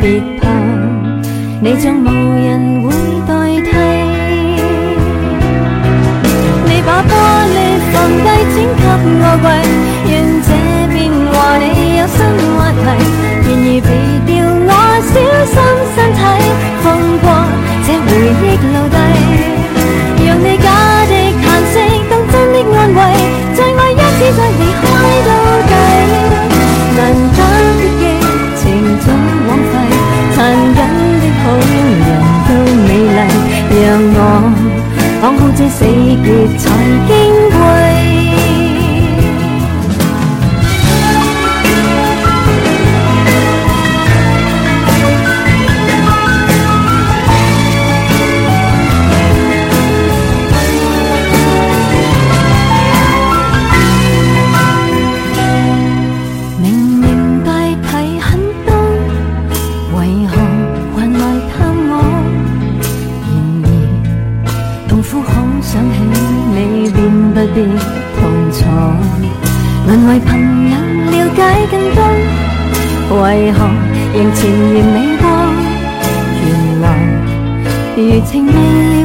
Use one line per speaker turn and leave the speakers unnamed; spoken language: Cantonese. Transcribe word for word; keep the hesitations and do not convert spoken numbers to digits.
别怕，你像无人会代替。你把玻璃放低，转给我跪，愿这变和你有新话题。然而别掉我小心身體，放過這回憶留低，讓你假的嘆息當真的安慰，在愛一次再離開到底。難得的激情總枉費，殘忍的好人都美麗，讓我講好這死結才矜貴。別同坐，淪為朋友了解更多，為何仍纏綿未過？原來餘情未了。